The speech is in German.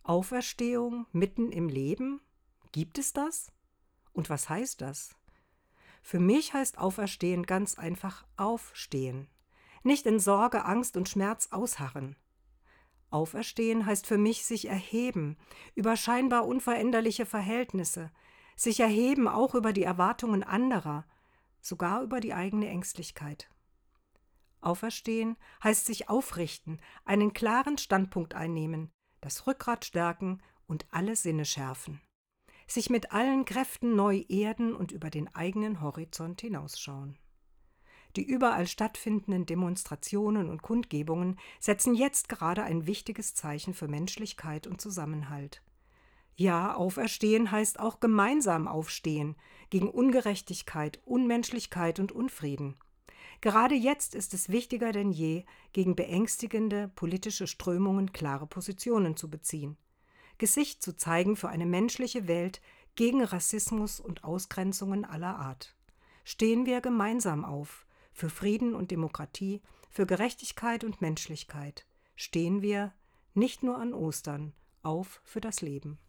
Auferstehung mitten im Leben? Gibt es das? Und was heißt das? Für mich heißt Auferstehen ganz einfach aufstehen. Nicht in Sorge, Angst und Schmerz ausharren. Auferstehen heißt für mich sich erheben über scheinbar unveränderliche Verhältnisse, sich erheben auch über die Erwartungen anderer, sogar über die eigene Ängstlichkeit. Auferstehen heißt sich aufrichten, einen klaren Standpunkt einnehmen, das Rückgrat stärken und alle Sinne schärfen. Sich mit allen Kräften neu erden und über den eigenen Horizont hinausschauen. Die überall stattfindenden Demonstrationen und Kundgebungen setzen jetzt gerade ein wichtiges Zeichen für Menschlichkeit und Zusammenhalt. Ja, Auferstehen heißt auch gemeinsam aufstehen gegen Ungerechtigkeit, Unmenschlichkeit und Unfrieden. Gerade jetzt ist es wichtiger denn je, gegen beängstigende politische Strömungen klare Positionen zu beziehen. Gesicht zu zeigen für eine menschliche Welt gegen Rassismus und Ausgrenzungen aller Art. Stehen wir gemeinsam auf, für Frieden und Demokratie, für Gerechtigkeit und Menschlichkeit. Stehen wir, nicht nur an Ostern, auf für das Leben.